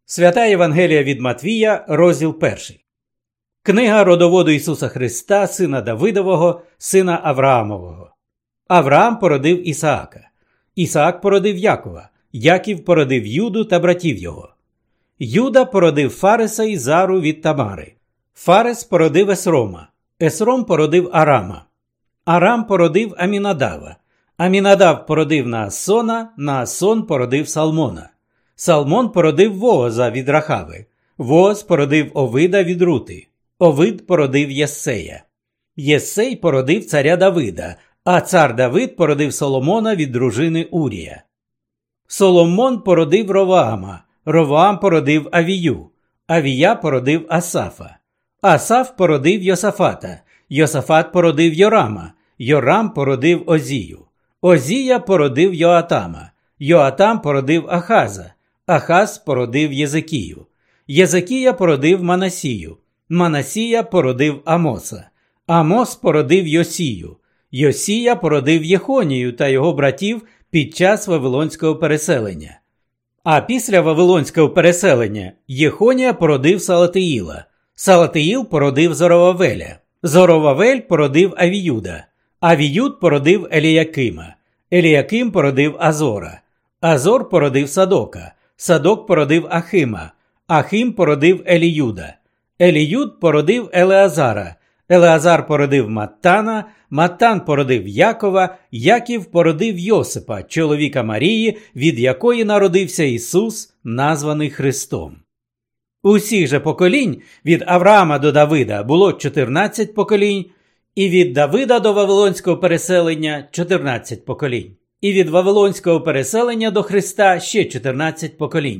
Свята Євангелія від Матвія, розділ 1. Книга родоводу Ісуса Христа, сина Давидового, сина Авраамового. Авраам породив Ісаака. Ісаак породив Якова. Яків породив Юду та братів його. Юда породив Фареса і Зару від Тамари. Фарес породив Есрома. Есром породив Арама. Арам породив Амінадава. Амінадав породив Наасона. Наасон породив Салмона. Салмон породив Вооза від Рахави. Вооз породив Овида від Рути. Овид породив Єссея. Єссей породив царя Давида, а цар Давид породив Соломона від дружини Урія. Соломон породив Роваама. Роваам породив Авію. Авія породив Асафа. Асаф породив Йосафата. Йосафат породив Йорама. Йорам породив Озію. Озія породив Йоатама. Йоатам породив Ахаза. Ахаз породив Єзекію. Єзекія породив Манасію. Манасія породив Амоса. Амос породив Йосію. Йосія породив Єхонію та його братів під час Вавилонського переселення. А після Вавилонського переселення Єхонія породив Салатиїла. Салатиїл породив Зоровавеля. Зоровавель породив Авіюда. Авіюд породив Еліякима. Еліяким породив Азора. Азор породив Садока. Садок породив Ахима. Ахим породив Еліюда. Еліюд породив Елеазара. Елеазар породив Маттана. Маттан породив Якова. Яків породив Йосипа, чоловіка Марії, від якої народився Ісус, названий Христом. Усіх же поколінь від Авраама до Давида було 14 поколінь, і від Давида до Вавилонського переселення 14 поколінь. І від Вавилонського переселення до Христа ще 14 поколінь.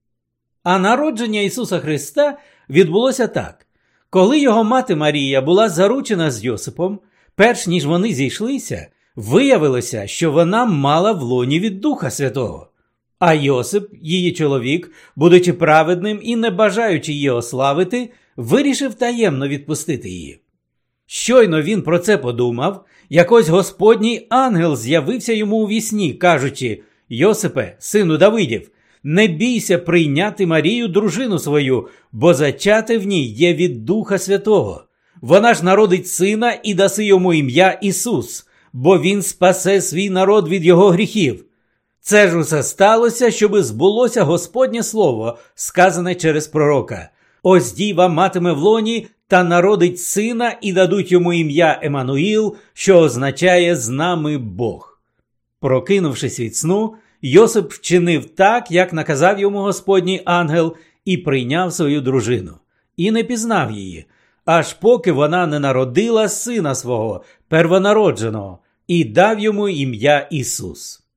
А народження Ісуса Христа відбулося так. Коли його мати Марія була заручена з Йосипом, перш ніж вони зійшлися, виявилося, що вона мала в лоні від Духа Святого. А Йосип, її чоловік, будучи праведним і не бажаючи її ославити, вирішив таємно відпустити її. Щойно він про це подумав, як ось Господній ангел з'явився йому у вісні, кажучи: «Йосипе, сину Давидів, не бійся прийняти Марію, дружину свою, бо зачати в ній є від Духа Святого. Вона ж народить сина і даси йому ім'я Ісус, бо він спасе свій народ від його гріхів». Це ж усе сталося, щоби збулося Господнє слово, сказане через пророка: «Ось діва матиме в лоні та народить сина, і дадуть йому ім'я Еммануїл, що означає «з нами Бог». Прокинувшись від сну, Йосип вчинив так, як наказав йому Господній ангел, і прийняв свою дружину. І не пізнав її, аж поки вона не народила сина свого, первонародженого, і дав йому ім'я Ісус.